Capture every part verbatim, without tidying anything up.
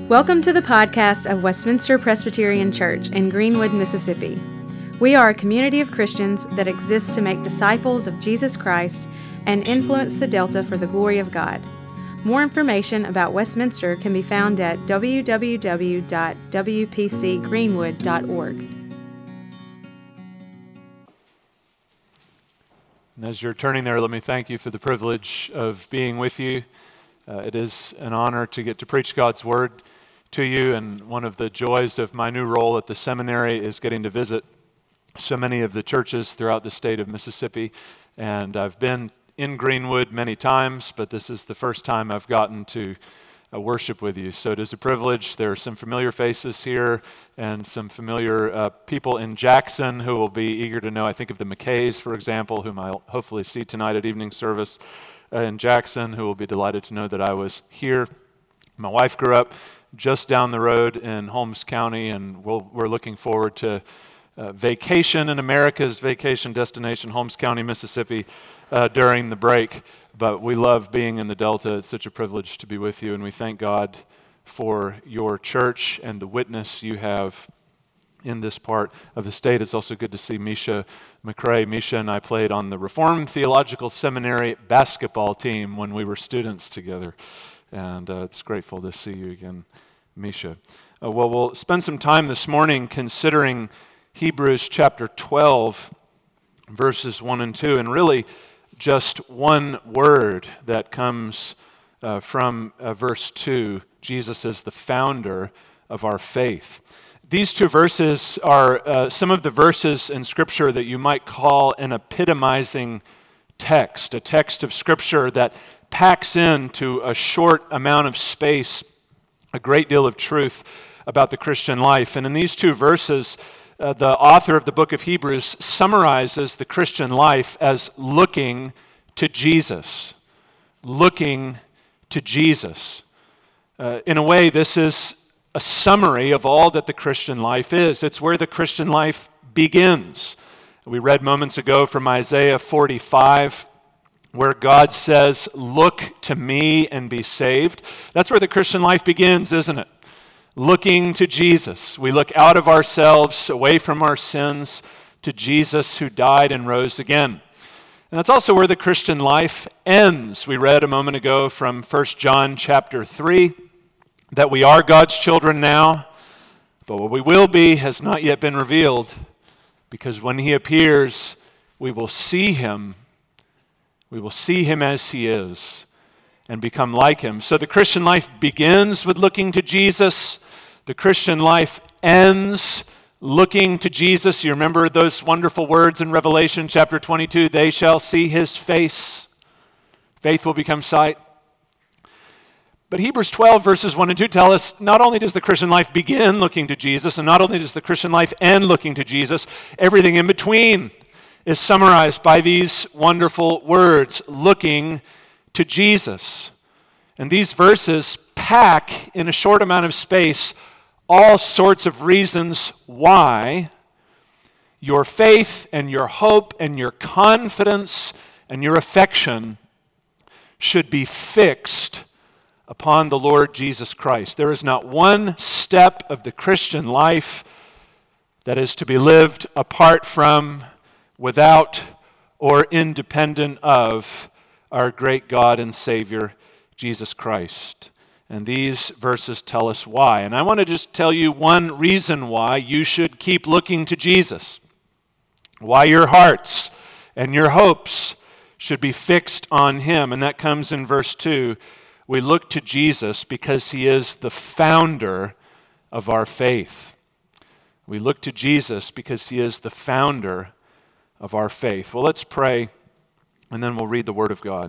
Welcome to the podcast of Westminster Presbyterian Church in Greenwood, Mississippi. We are a community of Christians that exists to make disciples of Jesus Christ and influence the Delta for the glory of God. More information about Westminster can be found at w w w dot w p c greenwood dot org. And as you're turning there, let me thank you for the privilege of being with you. Uh, it is an honor to get to preach God's Word to you, and one of the joys of my new role at the seminary is getting to visit so many of the churches throughout the state of Mississippi. And I've been in Greenwood many times, but this is the first time I've gotten to uh, worship with you. So it is a privilege. There are some familiar faces here and some familiar uh, people in Jackson who will be eager to know. I think of the McKays, for example, whom I'll hopefully see tonight at evening service uh, in Jackson, who will be delighted to know that I was here. My wife grew up just down the road in Holmes County, and we'll, we're looking forward to uh, vacation in America's vacation destination, Holmes County, Mississippi, uh, during the break. But we love being in the Delta. It's such a privilege to be with you, and we thank God for your church and the witness you have in this part of the state. It's also good to see Misha McCrae. Misha and I played on the Reformed Theological Seminary basketball team when we were students together. And uh, it's grateful to see you again, Misha. Uh, well, we'll spend some time this morning considering Hebrews chapter twelve, verses one and two, and really just one word that comes uh, from uh, verse two. Jesus is the founder of our faith. These two verses are uh, some of the verses in Scripture that you might call an epitomizing text, a text of Scripture that packs into a short amount of space a great deal of truth about the Christian life. And in these two verses, uh, the author of the book of Hebrews summarizes the Christian life as looking to Jesus. Looking to Jesus. Uh, in a way, this is a summary of all that the Christian life is. It's where the Christian life begins. We read moments ago from Isaiah forty-five, where God says, "Look to me and be saved." That's where the Christian life begins, isn't it? Looking to Jesus. We look out of ourselves, away from our sins, to Jesus who died and rose again. And that's also where the Christian life ends. We read a moment ago from First John chapter three, that we are God's children now, but what we will be has not yet been revealed, because when He appears, we will see Him. We will see Him as He is and become like Him. So the Christian life begins with looking to Jesus. The Christian life ends looking to Jesus. You remember those wonderful words in Revelation chapter twenty-two, "They shall see His face. Faith will become sight." But Hebrews twelve verses one and two tell us not only does the Christian life begin looking to Jesus, and not only does the Christian life end looking to Jesus, everything in between is summarized by these wonderful words, looking to Jesus. And these verses pack in a short amount of space all sorts of reasons why your faith and your hope and your confidence and your affection should be fixed upon the Lord Jesus Christ. There is not one step of the Christian life that is to be lived apart from, without, or independent of our great God and Savior, Jesus Christ. And these verses tell us why. And I want to just tell you one reason why you should keep looking to Jesus. Why your hearts and your hopes should be fixed on Him. And that comes in verse two. We look to Jesus because He is the founder of our faith. We look to Jesus because He is the founder of our faith. Well, let's pray, and then we'll read the Word of God.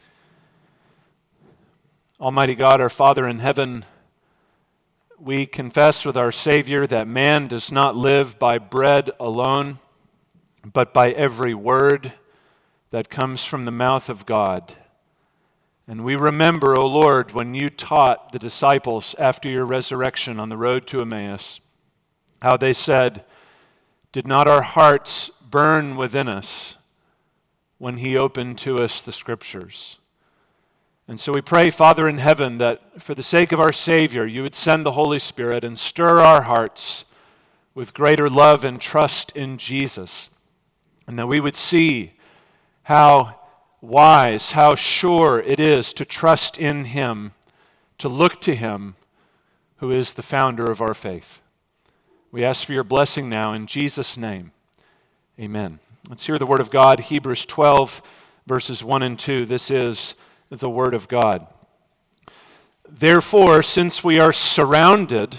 Almighty God, our Father in heaven, we confess with our Savior that man does not live by bread alone, but by every word that comes from the mouth of God. And we remember, O Lord, when you taught the disciples after your resurrection on the road to Emmaus, how they said, "Did not our hearts burn within us when He opened to us the Scriptures?" And so we pray, Father in heaven, that for the sake of our Savior, you would send the Holy Spirit and stir our hearts with greater love and trust in Jesus. And that we would see how wise, how sure it is to trust in him, to look to him who is the founder of our faith. We ask for your blessing now in Jesus' name. Amen. Let's hear the word of God, Hebrews twelve, verses one and two. This is the word of God. Therefore, since we are surrounded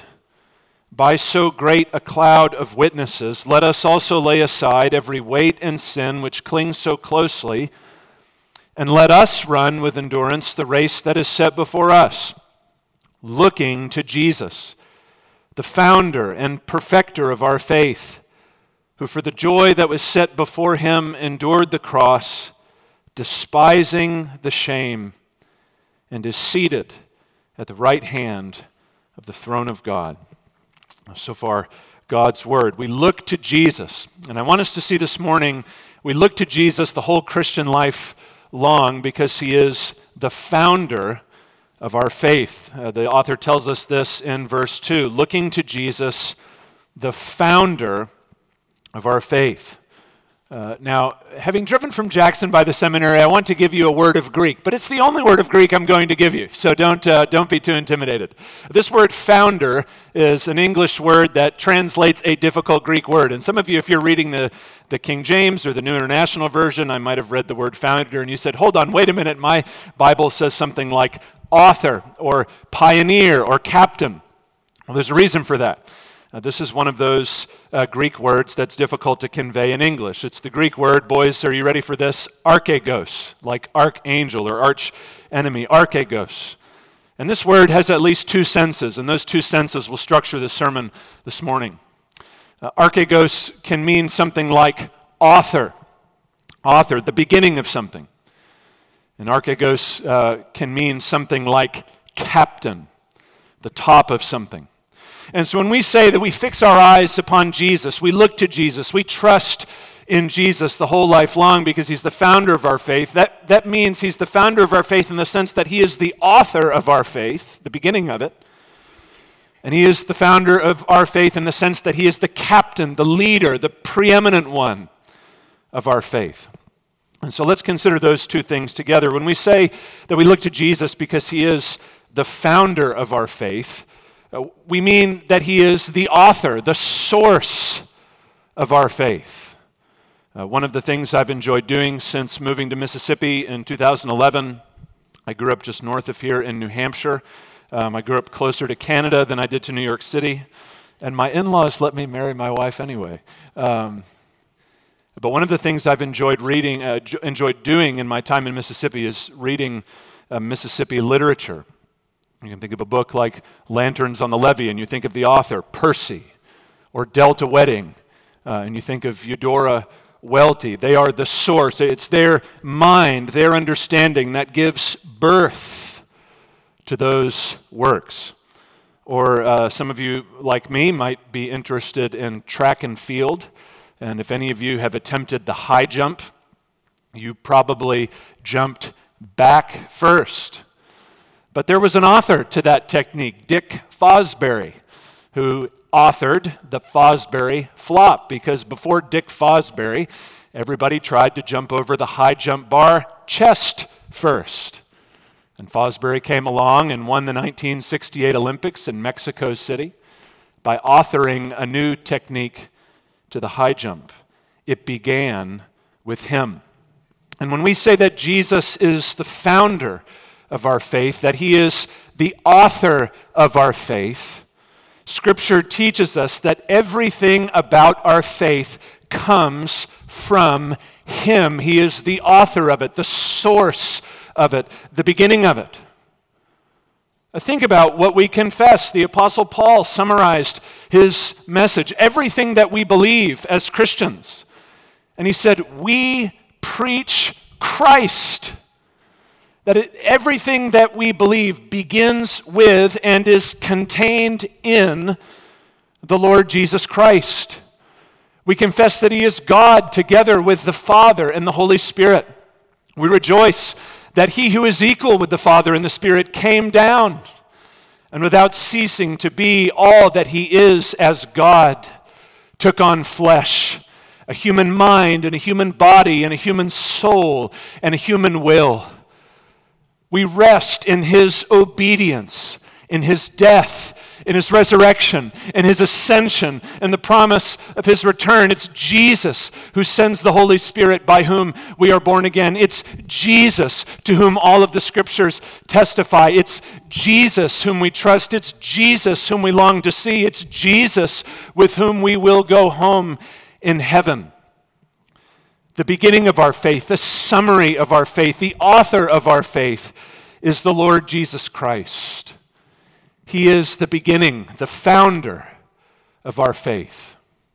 by so great a cloud of witnesses, let us also lay aside every weight and sin which clings so closely, and let us run with endurance the race that is set before us, looking to Jesus, the founder and perfecter of our faith, who for the joy that was set before him endured the cross, despising the shame, and is seated at the right hand of the throne of God. So far, God's word. We look to Jesus. And I want us to see this morning, we look to Jesus the whole Christian life long because he is the founder of our faith. Uh, the author tells us this in verse two, looking to Jesus, the founder of our faith. Uh, now, having driven from Jackson by the seminary, I want to give you a word of Greek, but it's the only word of Greek I'm going to give you, so don't uh, don't be too intimidated. This word founder is an English word that translates a difficult Greek word, and some of you, if you're reading the, the King James or the New International Version, I might have read the word founder, and you said, hold on, wait a minute, my Bible says something like author or pioneer or captain. Well, there's a reason for that. Uh, this is one of those uh, Greek words that's difficult to convey in English. It's the Greek word, boys, are you ready for this? Archegos, like archangel or arch enemy, archegos. And this word has at least two senses, and those two senses will structure the sermon this morning. Uh, archegos can mean something like author, author, the beginning of something. And archegos uh, can mean something like captain, the top of something. And so when we say that we fix our eyes upon Jesus, we look to Jesus, we trust in Jesus the whole life long because he's the founder of our faith, that, that means he's the founder of our faith in the sense that he is the author of our faith, the beginning of it. And he is the founder of our faith in the sense that he is the captain, the leader, the preeminent one of our faith. And so let's consider those two things together. When we say that we look to Jesus because he is the founder of our faith, Uh, we mean that he is the author, the source of our faith. Uh, one of the things I've enjoyed doing since moving to Mississippi in two thousand eleven, I grew up just north of here in New Hampshire. Um, I grew up closer to Canada than I did to New York City, and my in-laws let me marry my wife anyway. Um, but one of the things I've enjoyed reading, uh, j- enjoyed doing in my time in Mississippi is reading uh, Mississippi literature. You can think of a book like Lanterns on the Levee, and you think of the author, Percy, or Delta Wedding, uh, and you think of Eudora Welty. They are the source. It's their mind, their understanding that gives birth to those works. Or uh, some of you, like me, might be interested in track and field, and if any of you have attempted the high jump, you probably jumped back first. But there was an author to that technique, Dick Fosbury, who authored the Fosbury flop, because before Dick Fosbury, everybody tried to jump over the high jump bar chest first. And Fosbury came along and won the nineteen sixty-eight Olympics in Mexico City by authoring a new technique to the high jump. It began with him. And when we say that Jesus is the founder of our faith, that he is the author of our faith, Scripture teaches us that everything about our faith comes from him. He is the author of it, the source of it, the beginning of it. Think about what we confess. The Apostle Paul summarized his message, everything that we believe as Christians. And he said, we preach Christ. That it, everything that we believe begins with and is contained in the Lord Jesus Christ. We confess that he is God together with the Father and the Holy Spirit. We rejoice that he who is equal with the Father in the Spirit came down, and without ceasing to be all that he is as God, took on flesh, a human mind and a human body and a human soul and a human will. We rest in his obedience, in his death, in his resurrection, in his ascension, and the promise of his return. It's Jesus who sends the Holy Spirit by whom we are born again. It's Jesus to whom all of the scriptures testify. It's Jesus whom we trust. It's Jesus whom we long to see. It's Jesus with whom we will go home in heaven. The beginning of our faith, the summary of our faith, the author of our faith is the Lord Jesus Christ. He is the beginning, the founder of our faith.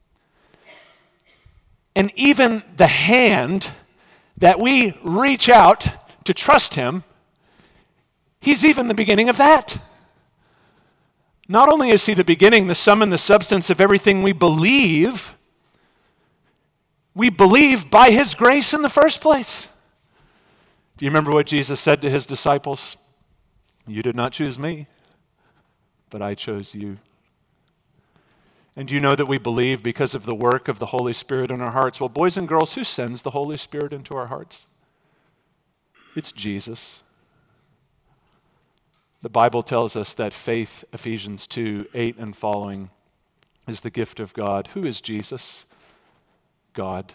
And even the hand that we reach out to trust him, he's even the beginning of that. Not only is he the beginning, the sum and the substance of everything we believe, we believe by his grace in the first place. Do you remember what Jesus said to his disciples? You did not choose me, but I chose you. And do you know that we believe because of the work of the Holy Spirit in our hearts? Well, boys and girls, who sends the Holy Spirit into our hearts? It's Jesus. The Bible tells us that faith, Ephesians two, eight and following, is the gift of God. Who is Jesus? God.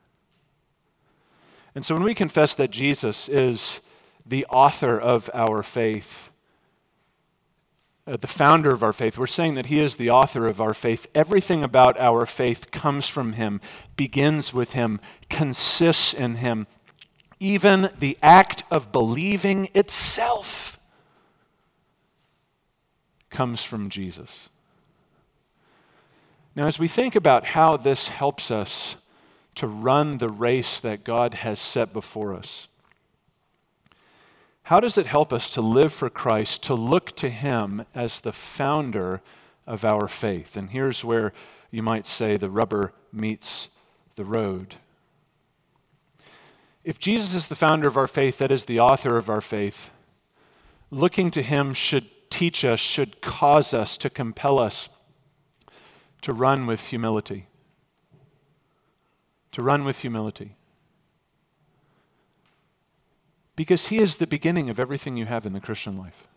And so when we confess that Jesus is the author of our faith, uh, the founder of our faith, we're saying that he is the author of our faith. Everything about our faith comes from him, begins with him, consists in him. Even the act of believing itself comes from Jesus. Now, as we think about how this helps us to run the race that God has set before us, how does it help us to live for Christ, to look to him as the founder of our faith? And here's where you might say the rubber meets the road. If Jesus is the founder of our faith, that is the author of our faith, looking to him should teach us, should cause us, to compel us to run with humility. To run with humility. Because he is the beginning of everything you have in the Christian life.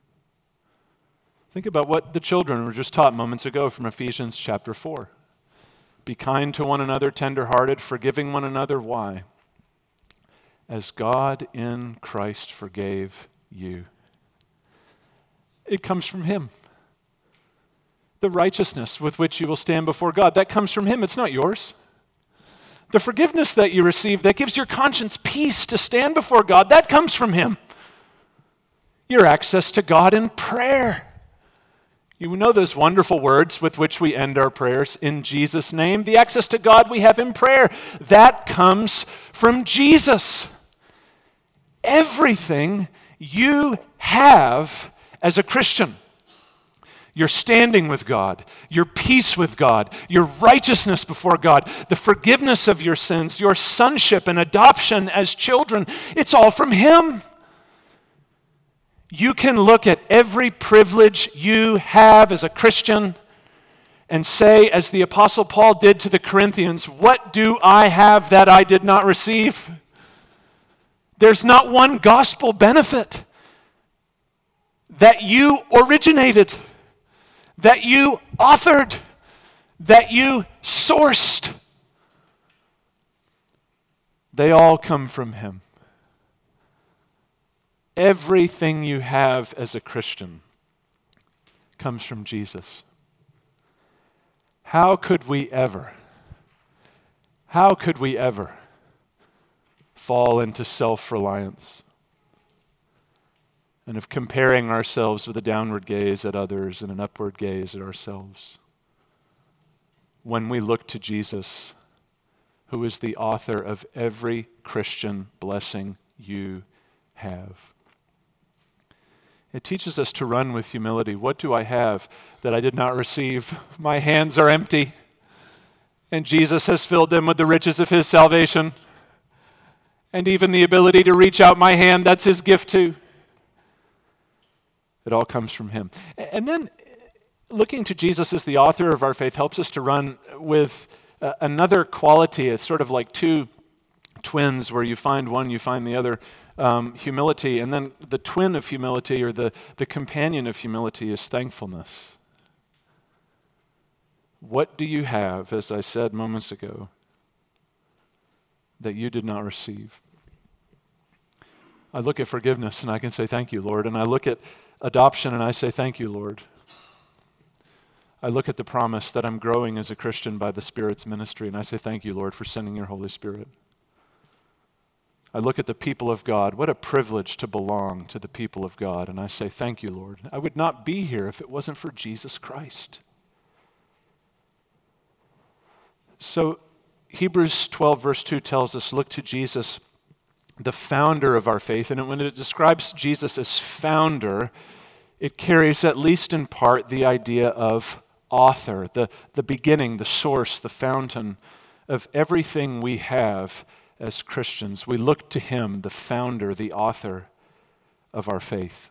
Think about what the children were just taught moments ago from Ephesians chapter four. Be kind to one another, tender-hearted, forgiving one another. Why? As God in Christ forgave you. It comes from him. The righteousness with which you will stand before God, that comes from him. It's not yours. The forgiveness that you receive that gives your conscience peace to stand before God, that comes from him. Your access to God in prayer. You know those wonderful words with which we end our prayers, in Jesus' name. The access to God we have in prayer, that comes from Jesus. Everything you have as a Christian, your standing with God, your peace with God, your righteousness before God, the forgiveness of your sins, your sonship and adoption as children, it's all from him. You can look at every privilege you have as a Christian and say, as the Apostle Paul did to the Corinthians, what do I have that I did not receive? There's not one gospel benefit that you originated, that you authored, that you sourced. They all come from him. Everything you have as a Christian comes from Jesus. How could we ever, how could we ever fall into self-reliance and of comparing ourselves with a downward gaze at others and an upward gaze at ourselves, when we look to Jesus, who is the author of every Christian blessing you have? It teaches us to run with humility. What do I have that I did not receive? My hands are empty, and Jesus has filled them with the riches of his salvation. and even the ability to reach out my hand, that's his gift too. It all comes from him. And then looking to Jesus as the author of our faith helps us to run with uh, another quality. It's sort of like two twins where you find one, you find the other. Um, humility, and then the twin of humility, or the, the companion of humility, is thankfulness. What do you have, as I said moments ago, that you did not receive? I look at forgiveness and I can say, thank you, Lord. And I look at adoption and I say, thank you, Lord. I look at the promise that I'm growing as a Christian by the Spirit's ministry, and I say, thank you, Lord, for sending your Holy Spirit. I look at the people of God. What a privilege to belong to the people of God. And I say, thank you, Lord. I would not be here if it wasn't for Jesus Christ. So Hebrews twelve verse two tells us, look to Jesus, the founder of our faith. And when it describes Jesus as founder, it carries at least in part the idea of author, the, the beginning, the source, the fountain of everything we have as Christians. We look to him, the founder, the author of our faith.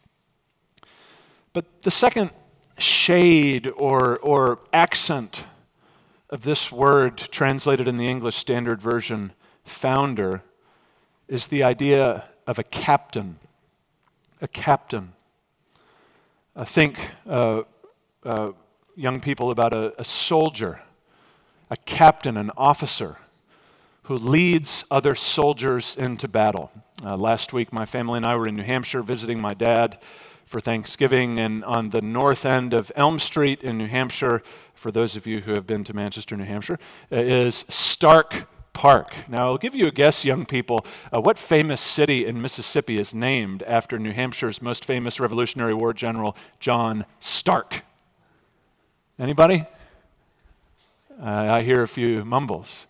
But the second shade or, or accent of this word translated in the English Standard Version, founder, is the idea of a captain. A captain. I think, uh, uh, young people, about a, a soldier, a captain, an officer, who leads other soldiers into battle. Uh, last week, my family and I were in New Hampshire visiting my dad for Thanksgiving, and on the north end of Elm Street in New Hampshire, for those of you who have been to Manchester, New Hampshire, is Stark Park. Now, I'll give you a guess, young people. Uh, what famous city in Mississippi is named after New Hampshire's most famous Revolutionary War general, John Stark? Anybody? Uh, I hear a few mumbles.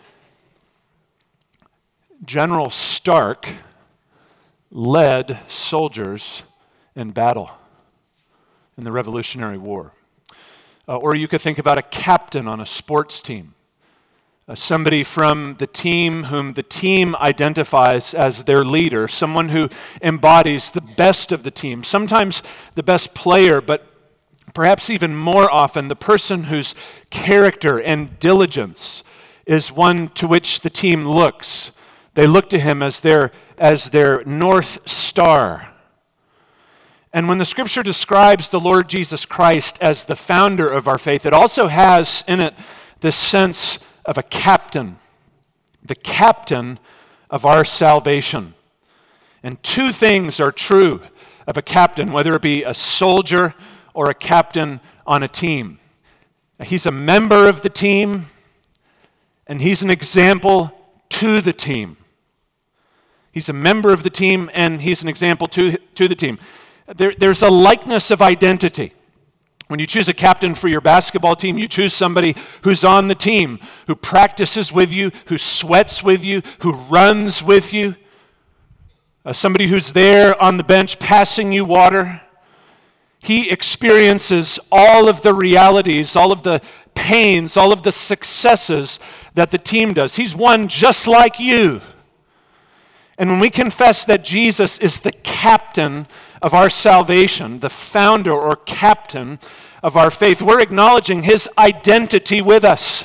General Stark led soldiers in battle in the Revolutionary War. Uh, or you could think about a captain on a sports team, uh, somebody from the team whom the team identifies as their leader, someone who embodies the best of the team, sometimes the best player, but perhaps even more often the person whose character and diligence is one to which the team looks. They look to him as their, as their North Star. And when the Scripture describes the Lord Jesus Christ as the founder of our faith, it also has in it this sense of a captain, the captain of our salvation. And two things are true of a captain, whether it be a soldier or a captain on a team. He's a member of the team, and he's an example to the team. He's a member of the team, and he's an example to, to the team. There, there's a likeness of identity. When you choose a captain for your basketball team, you choose somebody who's on the team, who practices with you, who sweats with you, who runs with you, uh, somebody who's there on the bench passing you water. He experiences all of the realities, all of the pains, all of the successes that the team does. He's one just like you. And when we confess that Jesus is the captain of our salvation, the founder or captain of our faith, we're acknowledging his identity with us.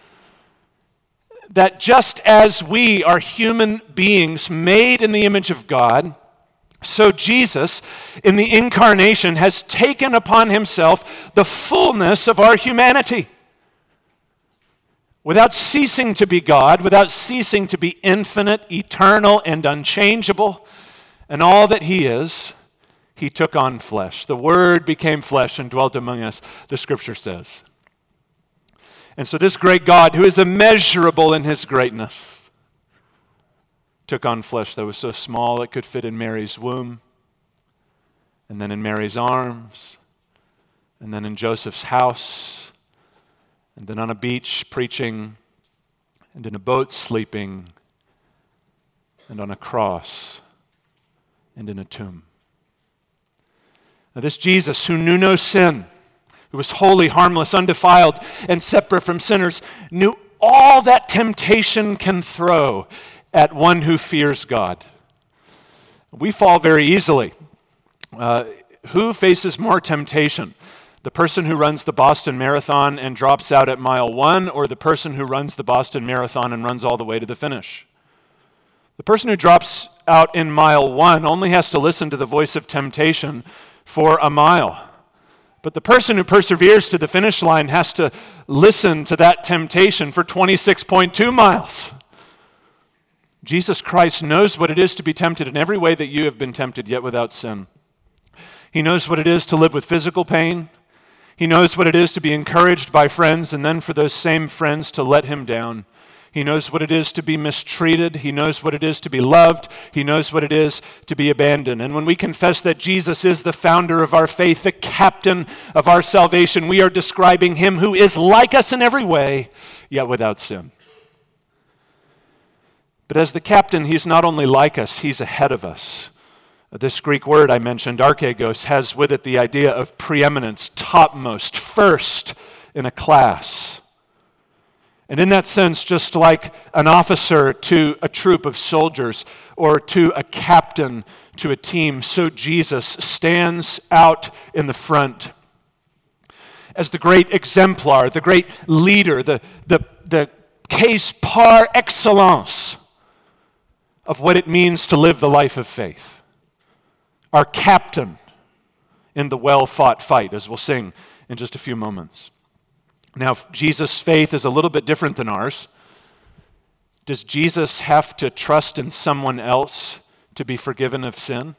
That just as we are human beings made in the image of God, so Jesus, in the incarnation, has taken upon himself the fullness of our humanity. Without ceasing to be God, without ceasing to be infinite, eternal, and unchangeable, and all that he is, he took on flesh. The Word became flesh and dwelt among us, the Scripture says. And so this great God, who is immeasurable in his greatness, took on flesh that was so small it could fit in Mary's womb, and then in Mary's arms, and then in Joseph's house, and then on a beach preaching, and in a boat sleeping, and on a cross, and in a tomb. Now this Jesus, who knew no sin, who was holy, harmless, undefiled, and separate from sinners, knew all that temptation can throw at one who fears God. We fall very easily. Uh, who faces more temptation? The person who runs the Boston Marathon and drops out at mile one, or the person who runs the Boston Marathon and runs all the way to the finish? The person who drops out in mile one only has to listen to the voice of temptation for a mile. But the person who perseveres to the finish line has to listen to that temptation for twenty-six point two miles. Jesus Christ knows what it is to be tempted in every way that you have been tempted, yet without sin. He knows what it is to live with physical pain. He knows what it is to be encouraged by friends and then for those same friends to let him down. He knows what it is to be mistreated. He knows what it is to be loved. He knows what it is to be abandoned. And when we confess that Jesus is the founder of our faith, the captain of our salvation, we are describing him who is like us in every way, yet without sin. But as the captain, he's not only like us, he's ahead of us. This Greek word I mentioned, archegos, has with it the idea of preeminence, topmost, first in a class. And in that sense, just like an officer to a troop of soldiers or to a captain to a team, so Jesus stands out in the front as the great exemplar, the great leader, the, the, the case par excellence of what it means to live the life of faith. Our captain in the well-fought fight, as we'll sing in just a few moments. Now, Jesus' faith is a little bit different than ours. Does Jesus have to trust in someone else to be forgiven of sin?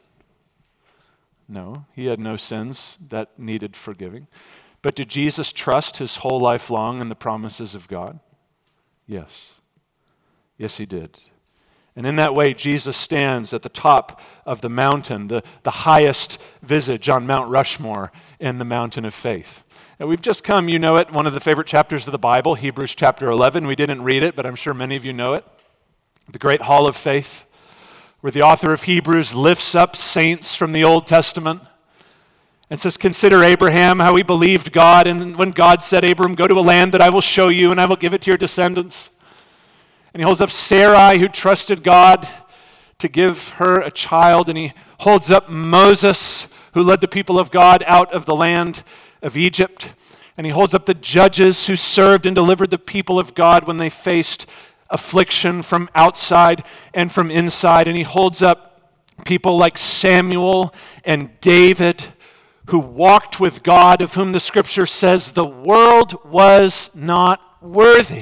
No, he had no sins that needed forgiving. But did Jesus trust his whole life long in the promises of God? Yes. Yes, he did. And in that way, Jesus stands at the top of the mountain, the, the highest visage on Mount Rushmore in the mountain of faith. And we've just come, you know it, one of the favorite chapters of the Bible, Hebrews chapter eleven. We didn't read it, but I'm sure many of you know it. The great hall of faith, where the author of Hebrews lifts up saints from the Old Testament and says, consider Abraham, how he believed God, and when God said, Abram, go to a land that I will show you, and I will give it to your descendants. And he holds up Sarai, who trusted God to give her a child, and he holds up Moses, who led the people of God out of the land of Egypt. And he holds up the judges who served and delivered the people of God when they faced affliction from outside and from inside. And he holds up people like Samuel and David, who walked with God, of whom the scripture says the world was not worthy.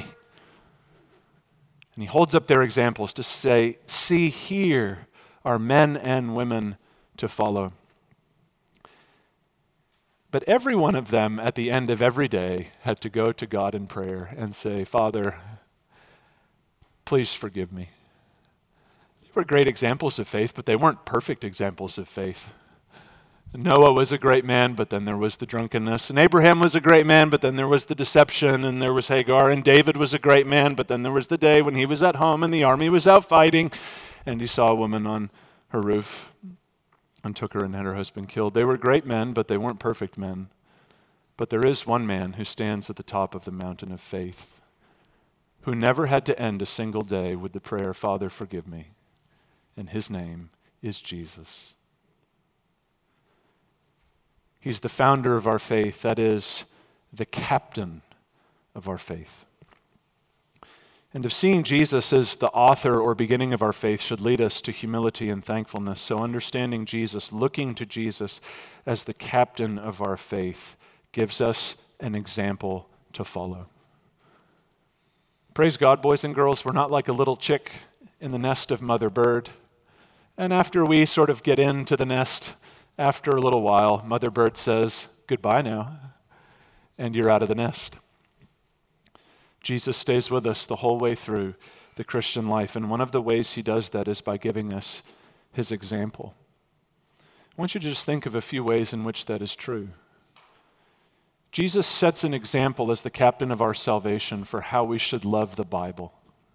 And he holds up their examples to say, see, here are men and women to follow. But every one of them at the end of every day had to go to God in prayer and say, Father, please forgive me. They were great examples of faith, but they weren't perfect examples of faith. Noah was a great man, but then there was the drunkenness. And Abraham was a great man, but then there was the deception, and there was Hagar. And David was a great man, but then there was the day when he was at home and the army was out fighting, and he saw a woman on her roof and took her and had her husband killed. They were great men, but they weren't perfect men. But there is one man who stands at the top of the mountain of faith, who never had to end a single day with the prayer, Father, forgive me. And his name is Jesus. He's the founder of our faith, that is, the captain of our faith. And if seeing Jesus as the author or beginning of our faith should lead us to humility and thankfulness, so understanding Jesus, looking to Jesus as the captain of our faith, gives us an example to follow. Praise God, boys and girls, we're not like a little chick in the nest of Mother Bird. And after we sort of get into the nest, after a little while, Mother Bird says, goodbye now, and you're out of the nest. Jesus stays with us the whole way through the Christian life, and one of the ways he does that is by giving us his example. I want you to just think of a few ways in which that is true. Jesus sets an example as the captain of our salvation for how we should love the Bible.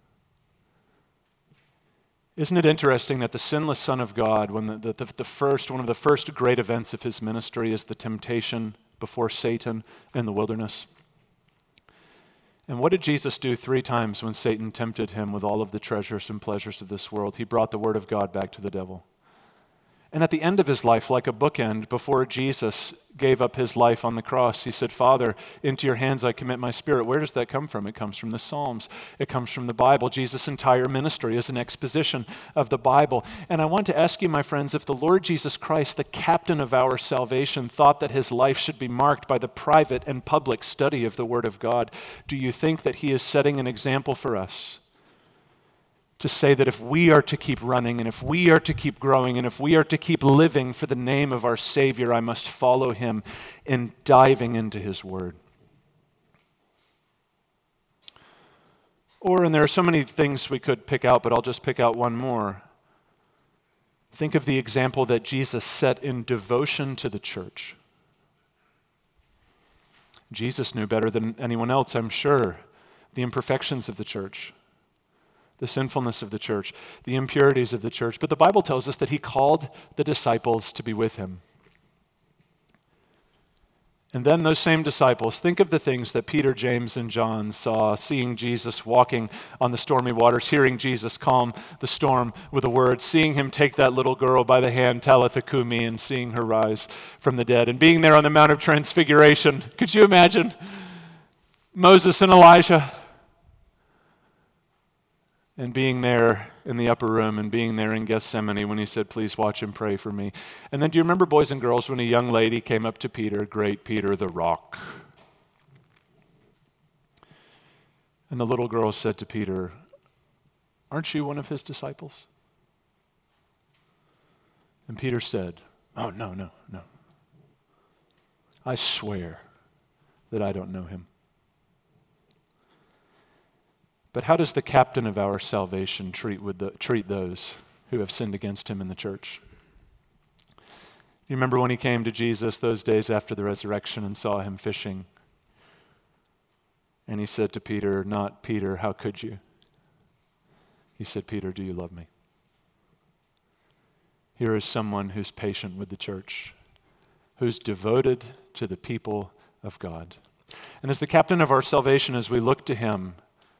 Isn't it interesting that the sinless Son of God, when the, the, the first, one of the first great events of his ministry is the temptation before Satan in the wilderness? And what did Jesus do three times when Satan tempted him with all of the treasures and pleasures of this world? He brought the word of God back to the devil. And at the end of his life, like a bookend, before Jesus gave up his life on the cross, he said, Father, into your hands I commit my spirit. Where does that come from? It comes from the Psalms. It comes from the Bible. Jesus' entire ministry is an exposition of the Bible. And I want to ask you, my friends, if the Lord Jesus Christ, the captain of our salvation, thought that his life should be marked by the private and public study of the Word of God, do you think that he is setting an example for us? To say that if we are to keep running and if we are to keep growing and if we are to keep living for the name of our Savior, I must follow him in diving into his word. Or, and there are so many things we could pick out, but I'll just pick out one more. Think of the example that Jesus set in devotion to the church. Jesus knew better than anyone else, I'm sure, the imperfections of the church, the sinfulness of the church, the impurities of the church. But the Bible tells us that he called the disciples to be with him. And then those same disciples, think of the things that Peter, James, and John saw, seeing Jesus walking on the stormy waters, hearing Jesus calm the storm with a word, seeing him take that little girl by the hand, Talitha Kumi, and seeing her rise from the dead, and being there on the Mount of Transfiguration. Could you imagine Moses and Elijah? And being there in the upper room and being there in Gethsemane when he said, please watch and pray for me. And then do you remember, boys and girls, when a young lady came up to Peter, great Peter the rock? And the little girl said to Peter, aren't you one of his disciples? And Peter said, oh, no, no, no. I swear that I don't know him. But how does the captain of our salvation treat with the, treat those who have sinned against him in the church? You remember when he came to Jesus those days after the resurrection and saw him fishing? And he said to Peter, not Peter, how could you? He said, Peter, do you love me? Here is someone who's patient with the church, who's devoted to the people of God. And as the captain of our salvation, as we look to him,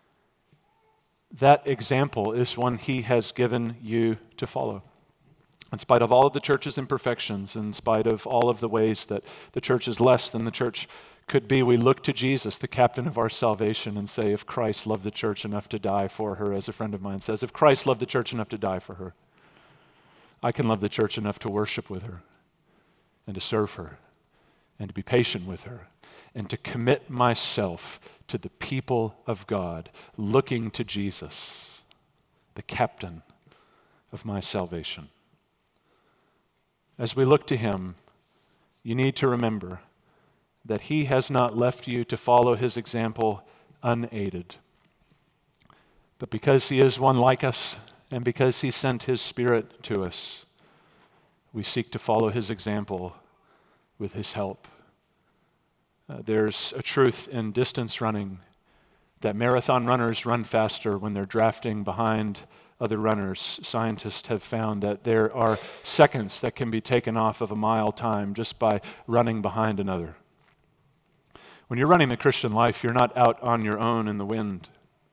that example is one he has given you to follow. In spite of all of the church's imperfections, in spite of all of the ways that the church is less than the church could be, we look to Jesus, the captain of our salvation, and say, if Christ loved the church enough to die for her, as a friend of mine says, if Christ loved the church enough to die for her, I can love the church enough to worship with her and to serve her and to be patient with her and to commit myself to the people of God, looking to Jesus, the captain of my salvation. As we look to him, you need to remember that he has not left you to follow his example unaided. But because he is one like us, and because he sent his Spirit to us, we seek to follow his example with his help. Uh, there's a truth in distance running that marathon runners run faster when they're drafting behind other runners. Scientists have found that there are seconds that can be taken off of a mile time just by running behind another. When you're running the Christian life, you're not out on your own in the wind.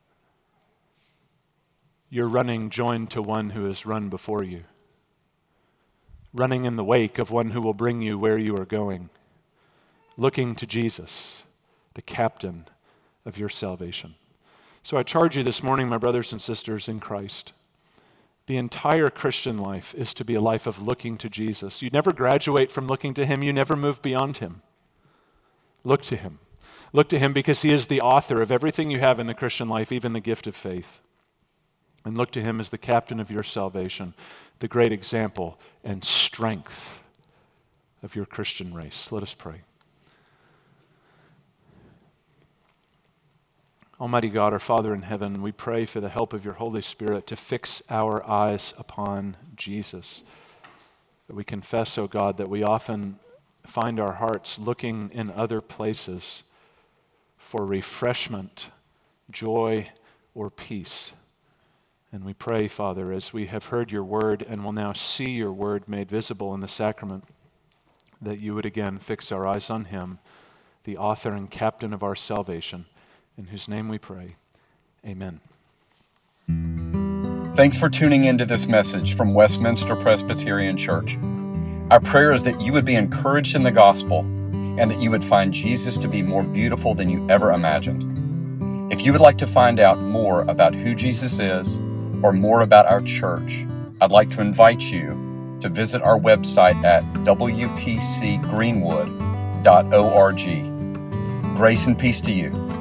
You're running joined to one who has run before you, running in the wake of one who will bring you where you are going, looking to Jesus, the captain of your salvation. So I charge you this morning, my brothers and sisters in Christ, the entire Christian life is to be a life of looking to Jesus. You never graduate from looking to him. You never move beyond him. Look to him. Look to him because he is the author of everything you have in the Christian life, even the gift of faith. And look to him as the captain of your salvation, the great example and strength of your Christian race. Let us pray. Almighty God, our Father in heaven, we pray for the help of your Holy Spirit to fix our eyes upon Jesus. That we confess, O God, that we often find our hearts looking in other places for refreshment, joy, or peace. And we pray, Father, as we have heard your word and will now see your word made visible in the sacrament, that you would again fix our eyes on him, the author and captain of our salvation, in whose name we pray. Amen. Thanks for tuning into this message from Westminster Presbyterian Church. Our prayer is that you would be encouraged in the gospel and that you would find Jesus to be more beautiful than you ever imagined. If you would like to find out more about who Jesus is or more about our church, I'd like to invite you to visit our website at w p c greenwood dot org. Grace and peace to you.